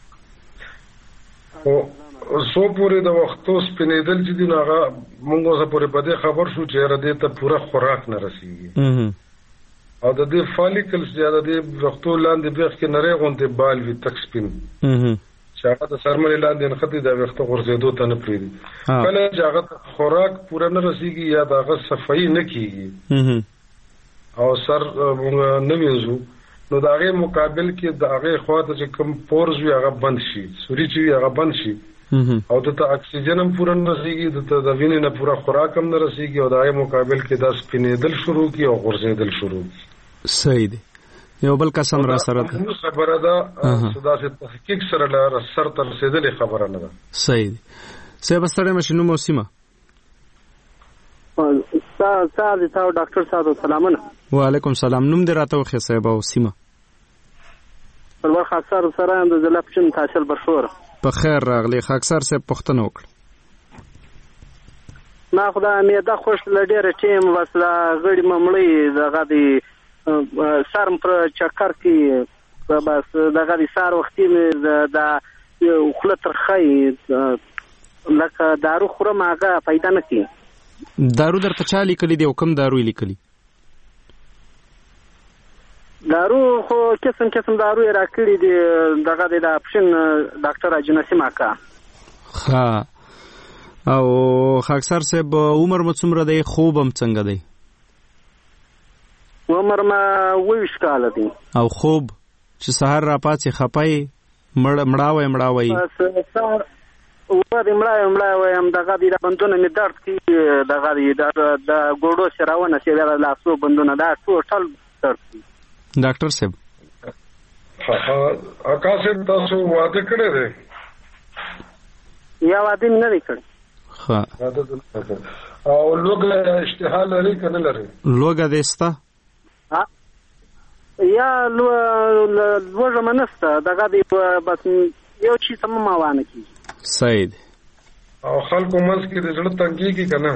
او سو پورې د وختو سپینېدل چې دی نو هغه مونږ اوسه پورې په دې خبر شو چې را دې ته پوره خوراک نه رسیږي او د دې فالیکلز یا د دې وختو لاندې بیخ کې نری غونډې بال وي تک سپین چې هغه د سرمنې لاندې نښتې د وخت غورځېدو ته نه پرېږدي. کله چې هغه خوراک پوره نه رسیږي یا د هغه صفایي نه کېږي او سر نه وینځو نو د هغې مقابل کې د هغې خواته چې کوم پورز وي هغه بند شي، سوري چې وي هغه بند شي او دته اکسیجن هم پوره نه رسیږي، دته د وینې نه پوره خوراک هم نه رسیږي او د هغې مقابل کې دا سپینېدل شروع کړي او غورځېدل شروع کړي. صحیح دی. یو بل قسم را سره ده خبره ده چې داسې تحقیق سره له سر ته رسېدلې خبره نه ده. صحیح دی. صاحب ستړی مه شې، نوم او سیمه؟ صاحب صاحب ډاکټر صاحب سلامونه. وعلیکم سلام. نوم دې راته وښیه صاحب او سیمه؟ پرور خاکسار سره د ضلع پښین تحصیل برشور. په خیر راغلی. خاکسار صاحب پوښتنه وکړه. ما خو دا معده خوش له ډېره ټیم بس دا غړي مې مړی دغه دی سرم پر چکر کې بس دغه دی سار وختي مې دا خوله ترخی لکه دارو خورم هغه پیدا نه کوي. دارو درته چا لیکلی دی او کوم دارو یې لیکلی؟ دارو خو قسم قسم دارو یې راکړي دي دغه دی د اپشن ډاکټر اجنسی ماکا. ها او خاکسار صاحب عمر مو څومره دی؟ خوب هم څنګه دی؟ عمر ما اوویشت کاله دی. او خوب چې سهار را پاڅې خپای مړاوی مړاوی و دې مړاوی مړاوی هم دغه دی د بندونه مې درد کوي دغه دی د ګوډو سراونه چې د لاسو بندونه دا ټوټل درد کوي. ډاکټر صاحب اکا صاحب تاسو واده کړی دی؟ یا واده مې نه دی کړی. ښه او لوږه اشتها لري که نه لري؟ لوږه دې شته؟ یا لوږه مې نشته دغه دی بس یو چیز هم ماوانه کېږي. صحیح دی. او خلکو منځ کې د زړه تنګېږي که نه؟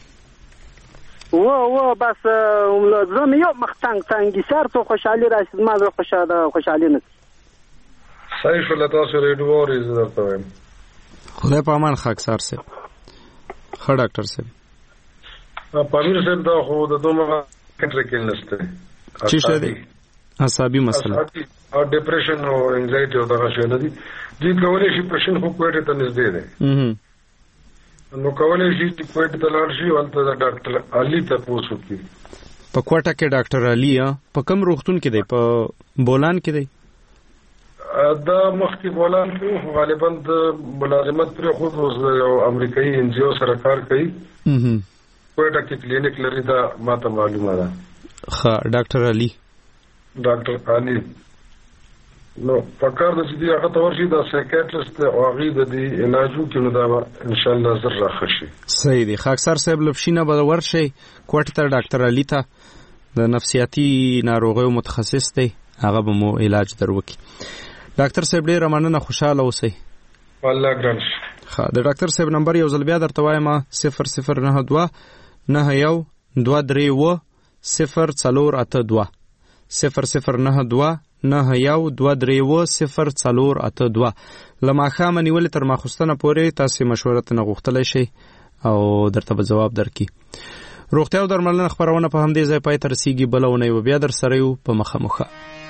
و و بس زه مې یو مخ تنګ تنګي سر ته خوشحالي راشي زما زړه خوشحالي نه کوي. صحیح شوله تاسو ریډیو اورئ زه درته وایم. خدای په امان خاکسار صاحب. ښه ډاکټر صاحب. پامیر صاحب دا خو د دومره کنټرول کې نشته. څه شی دی؟ اعصابي مسله او ډیپریشن او انزایټي او دغه شی نه دي. دوی کولی شي پېشنټ خو کویټې ته نږدې دی نو کولی شي چې کویټې ته لاړ شي هلته د ډاکټر علي تپوس وکړي. په کوټه کې ډاکټر علي په کوم روغتون کې دی؟ په بولان کې دی؟ دا مخکې بولان کې غالبا د ملازمت پرېښود اوس یو امریکایي ان جي او سره کار کوي. کوټه کې کلینیک لري دا ماته معلومه ده. ښه ډاکټر علي ډاکټر علي نو پکار د دې هغه تور شي دا سایکیاټریست او هغه د دې علاج وکړي نو دا ان شاء الله زر راخ شي. صحیح دی. خاکسار صاحب لفشینه به ورشي کوټه ته ډاکټر علي ته د نفسیاتي ناروغیو متخصص دی هغه به مو علاج دروکي. ډاکټر صاحب ډېر مننه خوشاله اوسئ. الله ګران شي. ښه د ډاکټر صاحب نمبر یو ځل بیا درته وایم صفر صفر نه دوه نه یو دوه درې اووه صفر څلور اته دوه صفر صفر نه دوه نه یو دوه درې اووه صفر څلور اته دوه. له ماښامه نیولې تر ماخوستنه پورې تاسې مشوره ترنه غوښتلی شئ او درته به ځواب درکړي. روغتیا او درملنه خپرونه په همدې ځای پای ته رسیږي. بله اونۍ به بیا در سره یو په مخه مخه.